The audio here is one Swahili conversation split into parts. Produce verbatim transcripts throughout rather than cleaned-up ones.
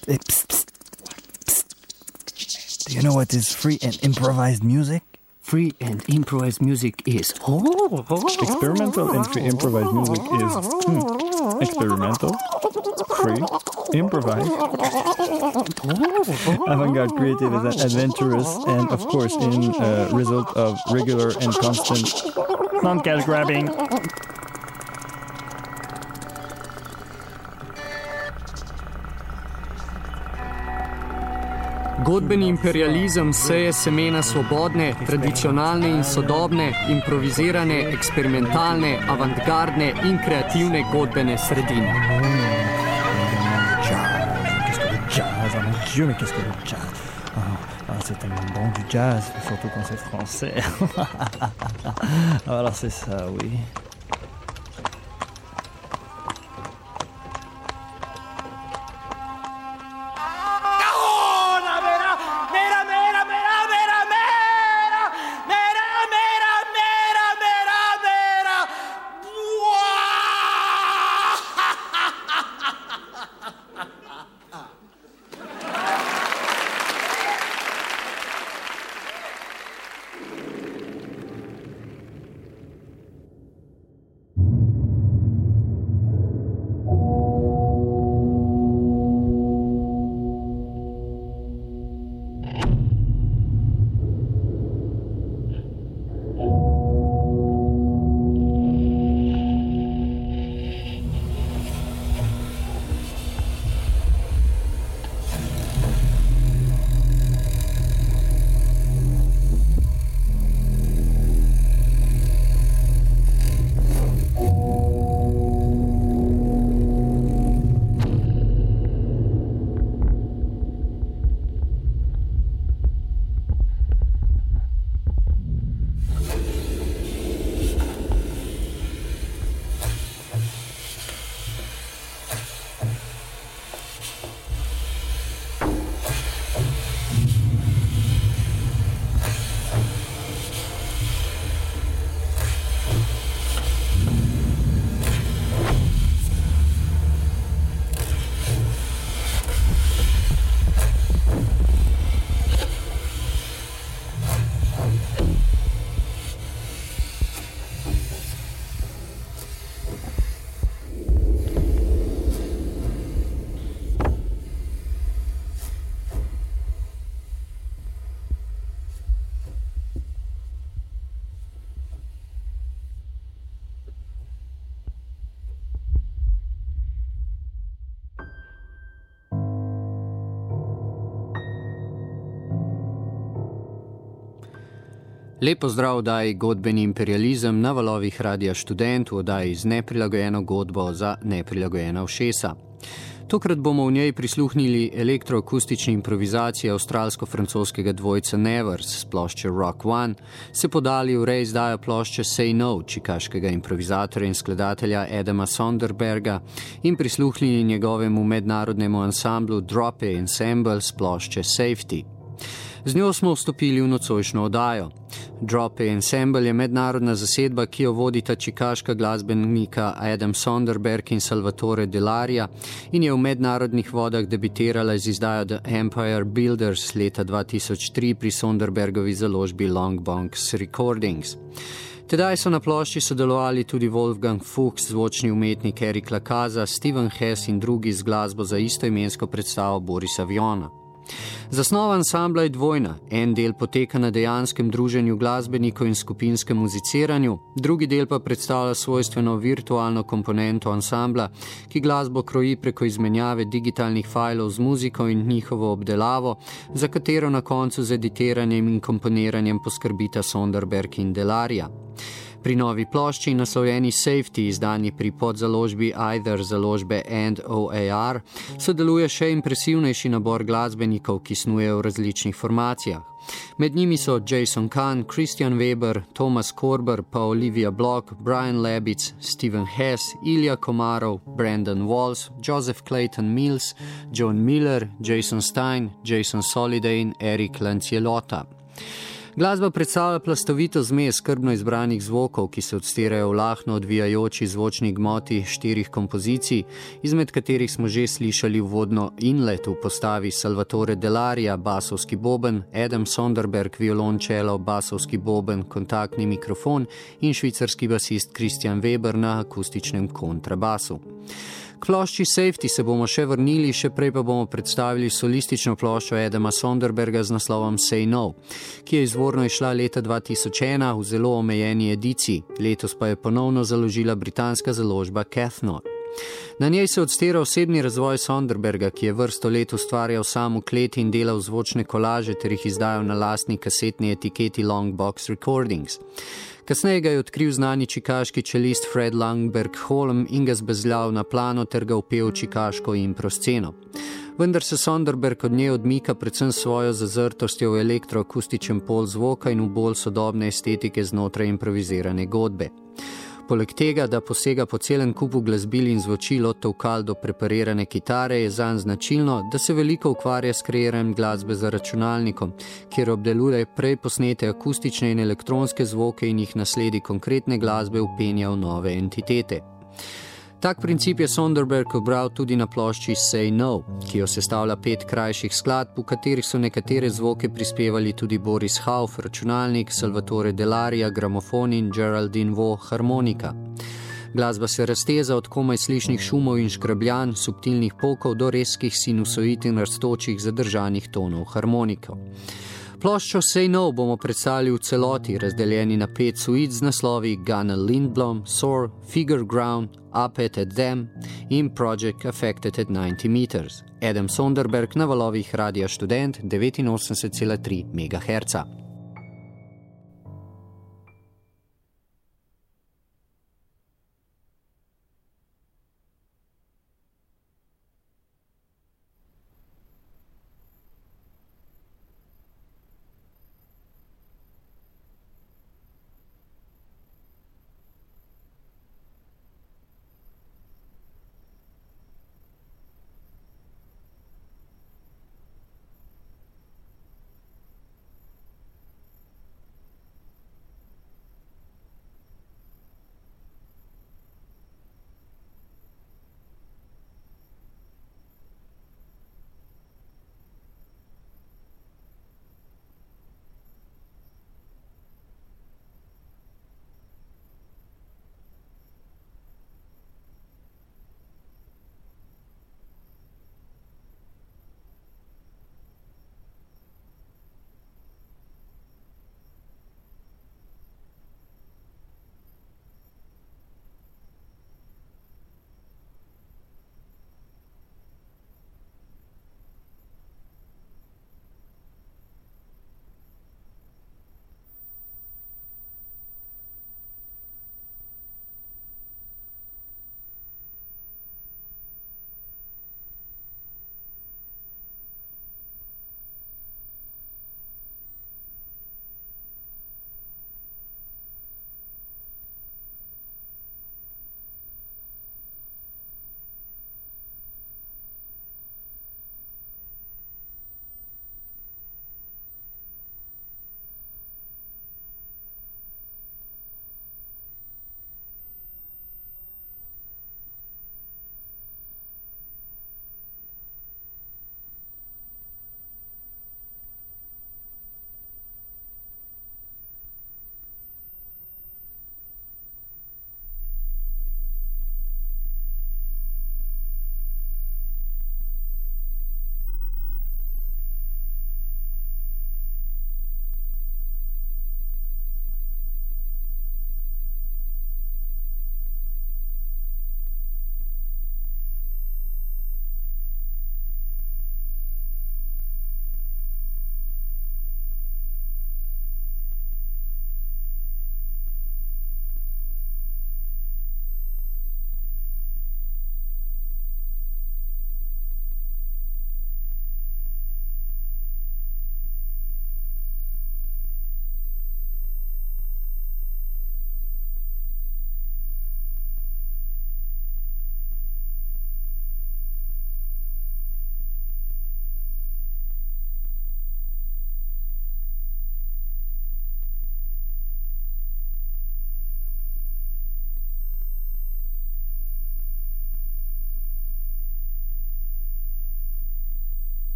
Hey, psst, psst, psst. Do you know what is free and improvised music? Free and improvised music is... Experimental and free improvised music is... Hmm, experimental, free, improvised. Avant-garde creative is adventurous and, of course, in uh, result of regular and constant non-cash grabbing. Godbeni imperializem seje semena svobodne, tradicionalne in sodobne, improvizirane, eksperimentalne, avantgardne in kreativne godbene sredine. Qu'est-ce que le jazz? Oh mon Dieu, mais qu'est-ce que le jazz? Oh, oh, c'est tellement bon du jazz, surtout quand c'est français. Alors c'est ça, oui. Lep pozdrav oddaji Godbeni imperializem na valovih Radia Študent v oddaji z neprilagojeno godbo za neprilagojena ušesa. Tokrat bomo v njej prisluhnili elektroakustični improvizaciji avstralsko-francoskega dvojca Nevers s plošče Rock One, se podali v reizdajo plošče Say No, čikaškega improvizatorja in skladatelja Adama Sonderberga in prisluhnili njegovemu mednarodnemu ansamblu Drop A Ensemble s plošče Safety. Z njo smo vstopili v nocojšnjo oddajo. Drop A Ensemble je mednarodna zasedba, ki jo vodita čikaška glasbenika Adam Sonderberg in Salvatore Delaria in je v mednarodnih vodah debitirala z izdajo The Empire Builders leta dva tisoč tri pri Sonderbergovi založbi Longbonks Recordings. Tedaj so na plošči sodelovali tudi Wolfgang Fuchs, zvočni umetnik Erik Lakaza, Steven Hess in drugi z glasbo za istoimensko predstavo Borisa Viona. Zasnova ansambla je dvojna, en del poteka na dejanskem druženju glasbenikov in skupinskem muziciranju, drugi del pa predstavlja svojstveno virtualno komponento ansambla, ki glasbo kroji preko izmenjave digitalnih fajlov z muziko in njihovo obdelavo, za katero na koncu z editiranjem in komponiranjem poskrbita Sonderberg in Delaria. Pri novi plošči, naslovljeni Safety, izdani pri podzaložbi Either založbe and O A R, sodeluje še impresivnejši nabor glasbenikov, ki snujejo v različnih formacijah. Med njimi so Jason Kahn, Christian Weber, Thomas Korber, pa Olivia Block, Brian Labitz, Steven Hess, Ilja Komarov, Brandon Walls, Joseph Clayton Mills, John Miller, Jason Stein, Jason Soliday in Eric Lancielota. Glasba predstavlja plastovito zmes skrbno izbranih zvokov, ki se odstirajo v lahno odvijajoči zvočni gmoti štirih kompozicij, izmed katerih smo že slišali uvodno Inlet v postavi Salvatore Delaria, basovski boben, Adam Sonderberg, violončelo, basovski boben, kontaktni mikrofon in švicarski basist Christian Weber na akustičnem kontrabasu. K plošči Safety se bomo še vrnili, še prej pa bomo predstavili solistično ploščo Adama Sonderberga z naslovom Say No, ki je izvorno išla leta dva tisoč ena v zelo omejeni ediciji, letos pa je ponovno založila britanska založba Cathnor. Na njej se odstira osebni razvoj Sonderberga, ki je vrsto let ustvarjal sam v kleti in delal zvočne kolaže ter jih izdajal na lastni kasetni etiketi Longbox Recordings. Kasneje ga je odkril znani čikaški čelist Fred Langberg Holm in ga zbezljal na plano ter ga vpel v čikaško improsceno. Vendar se Sonderberg od nje odmika predvsem svojo zazrtostjo v elektroakustičen pol zvoka in v bolj sodobne estetike znotraj improvizirane godbe. Poleg tega, da posega po celem kupu glasbil in zvočil od tolkal do preparirane kitare, je zanj značilno, da se veliko ukvarja s kreiranjem glasbe za računalnikom, kjer obdeluje prej posnete akustične in elektronske zvoke in jih nasledi konkretne glasbe vpenja v nove entitete. Tak princip je Sonderberg obral tudi na plošči Say No, ki jo sestavlja pet krajših skladb, v katerih so nekatere zvoke prispevali tudi Boris Hauf, računalnik, Salvatore Delaria, gramofon in Geraldine Vo, harmonika. Glasba se razteza od komaj slišnih šumov in škrabljanj, subtilnih pokov do rezkih sinusoid in rastočih zadržanih tonov harmonikov. Ploščo Say No bomo predstavili v celoti, razdeljeni na pet suit z naslovi Gunnel Lindblom, Soar, Figure Ground, Up It at Them in Project Affected at ninety meters. Adam Sonderberg na valovih Radia Študent devetinosemdeset cela tri megaherca.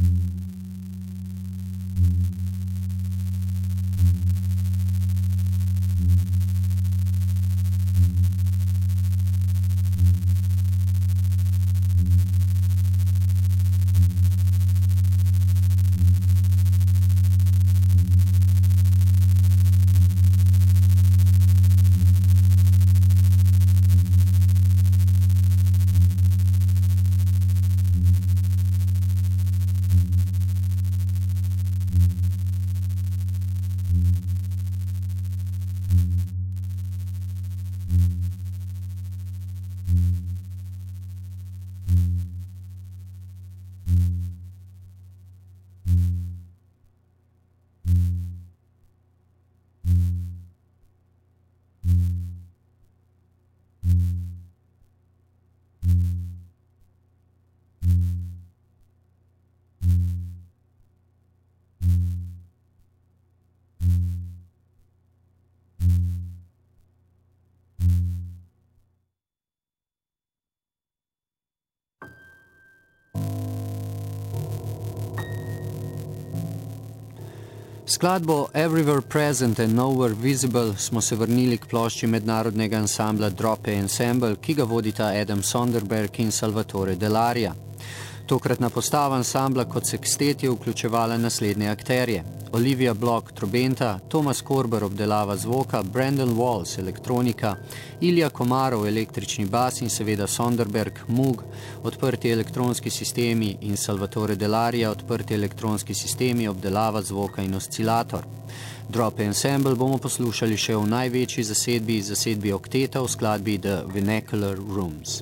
Skladbo Everywhere Present and Nowhere Visible smo se vrnili k plošči mednarodnega ansambla Drop Ensemble, ki ga vodita Adam Sonderberg in Salvatore Dell'Aria. Tokratna postava ansambla kot sekstet je vključevala naslednje akterje: Olivia Block trobenta, Thomas Korber obdelava zvoka, Brandon Walls elektronika, Ilja Komarov električni bas in seveda Sonderberg Moog, odprti elektronski sistemi in Salvatore Dell'Aria odprti elektronski sistemi, obdelava zvoka in oscilator. Drop Ensemble bomo poslušali še v največji zasedbi, zasedbi okteta v skladbi The Vernacular Rooms.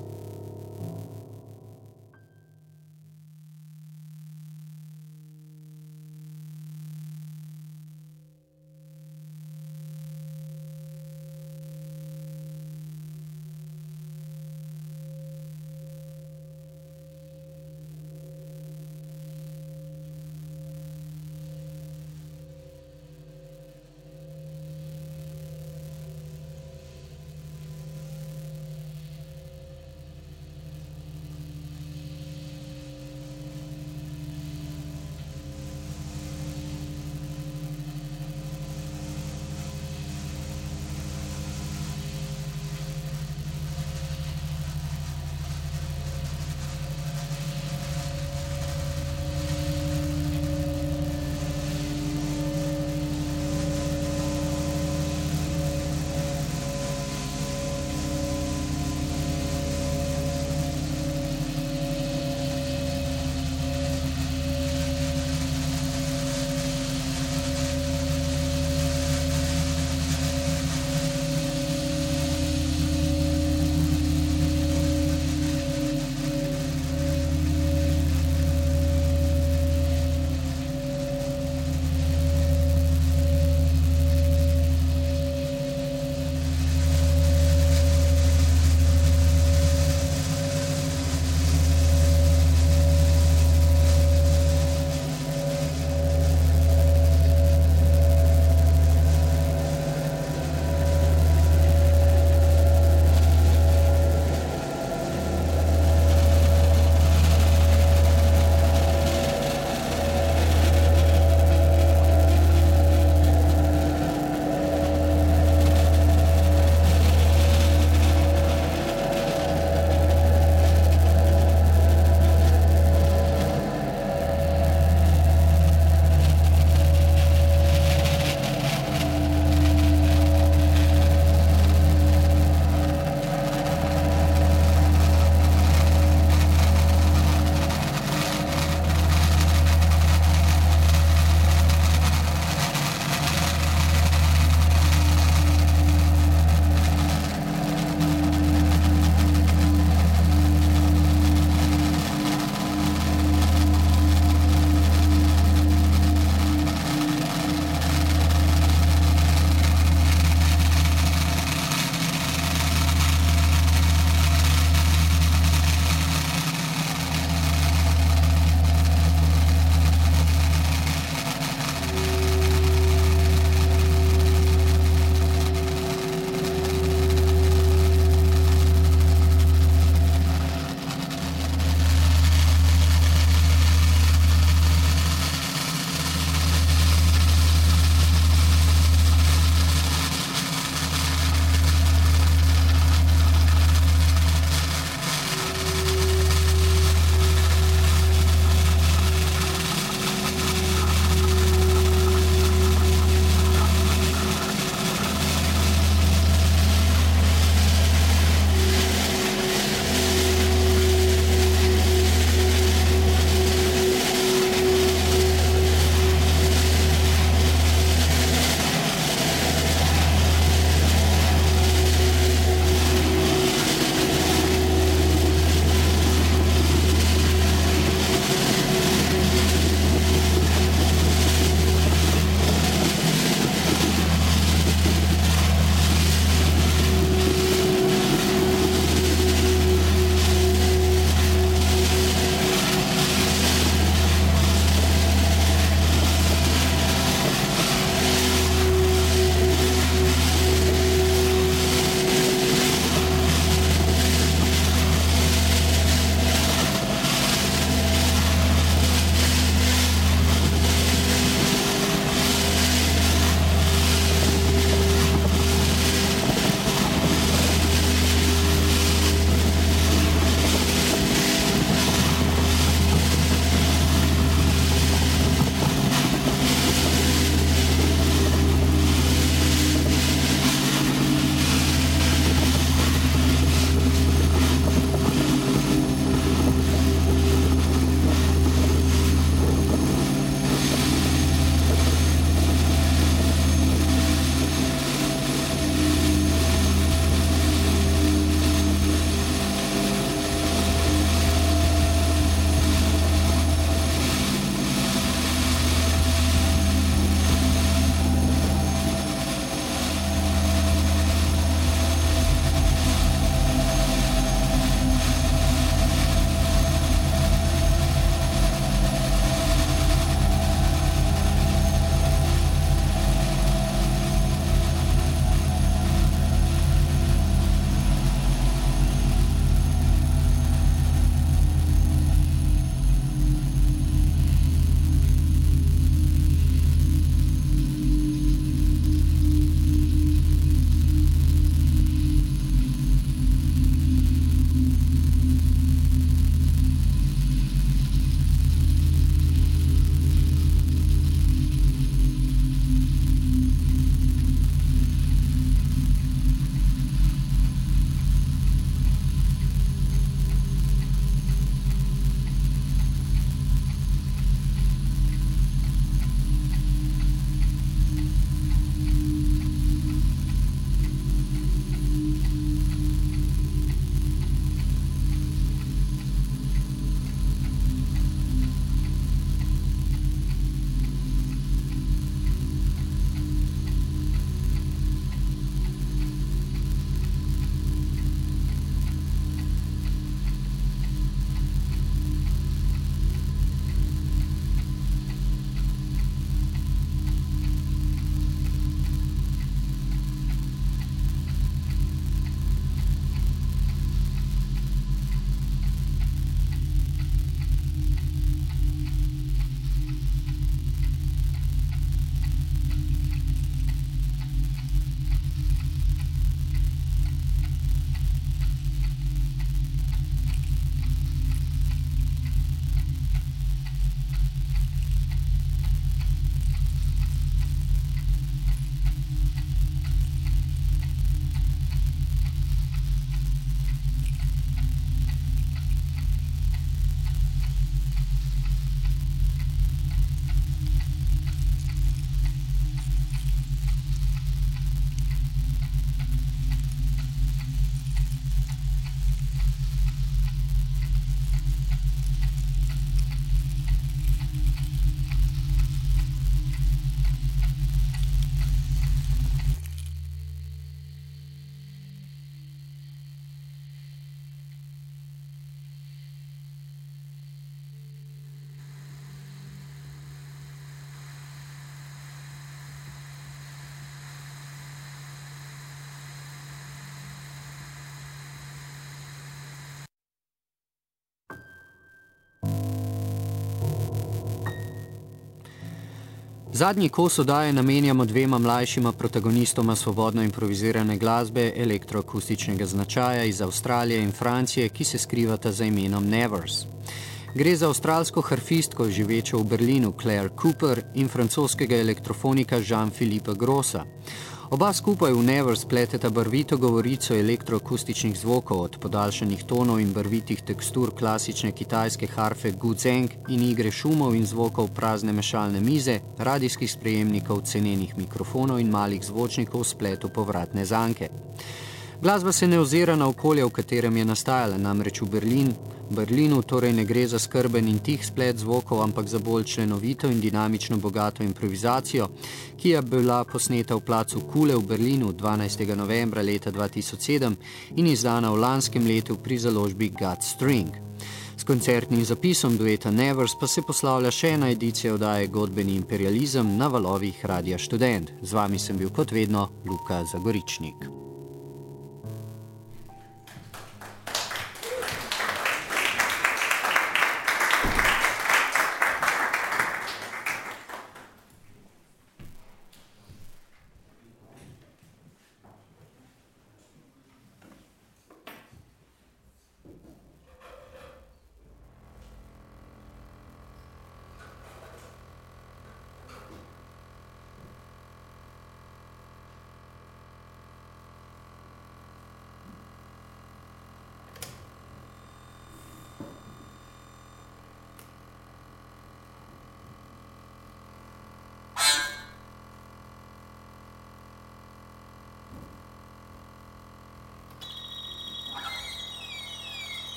Zadnji kos oddaje namenjamo dvema mlajšima protagonistoma svobodno improvizirane glasbe elektroakustičnega značaja iz Avstralije in Francije, ki se skrivata za imenom Nevers. Gre za avstralsko harfistko, živečo v Berlinu, Claire Cooper, in francoskega elektrofonika Jean-Philippe Grossa. Oba skupaj v Nevers pleteta barvito govorico elektroakustičnih zvokov, od podaljšanih tonov in barvitih tekstur klasične kitajske harfe guzheng in igre šumov in zvokov prazne mešalne mize, radijskih sprejemnikov, cenenih mikrofonov in malih zvočnikov v spletu povratne zanke. Glasba se ne ozira na okolje, v katerem je nastajala, namreč v Berlin. V Berlinu torej ne gre za skrben in tih splet zvokov, ampak za bolj členovito in dinamično bogato improvizacijo, ki je bila posneta v placu Kule v Berlinu dvanajstega novembra leta dva tisoč sedem in izdana v lanskem letu pri založbi Gut String. S koncertnim zapisom dueta Nevers pa se poslavlja še ena edicija oddaje Godbeni imperializem na valovih Radia Študent. Z vami sem bil kot vedno Luka Zagoričnik.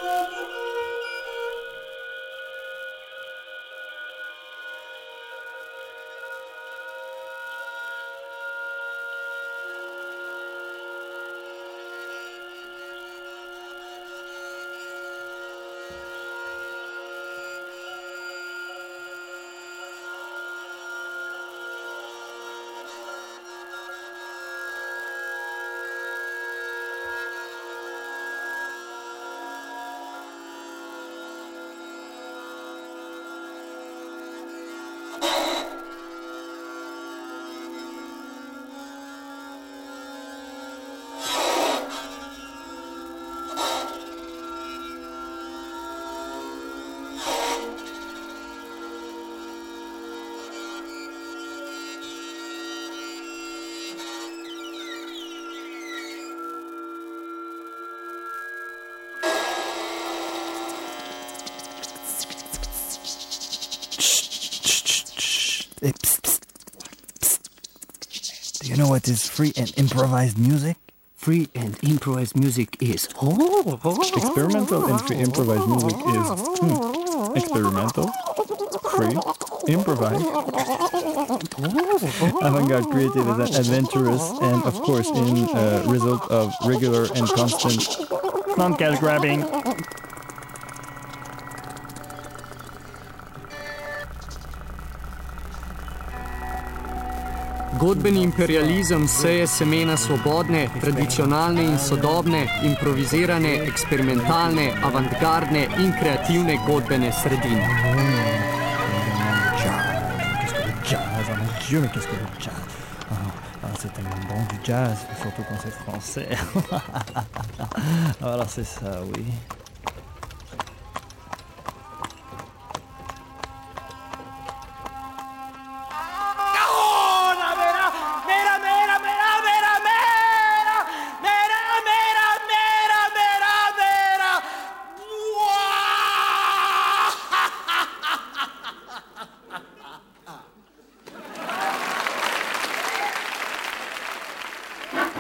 Hey, psst, psst, psst. Do you know what is free and improvised music? Free and improvised music is. Experimental and free improvised music is hmm, experimental, free, improvised. Avant-garde creative is adventurous and, of course, in uh, result of regular and constant non-cash grabbing. Godbeni imperializem seje semena svobodne, tradicionalne in sodobne, improvizirane, eksperimentalne, avantgardne in kreativne godbene sredine. Jazz, oh mon Dieu, mais qu'est-ce que le jazz? Oh, oh, c'est tellement bon du jazz, surtout quand c'est français. Voilà, c'est ça, oui.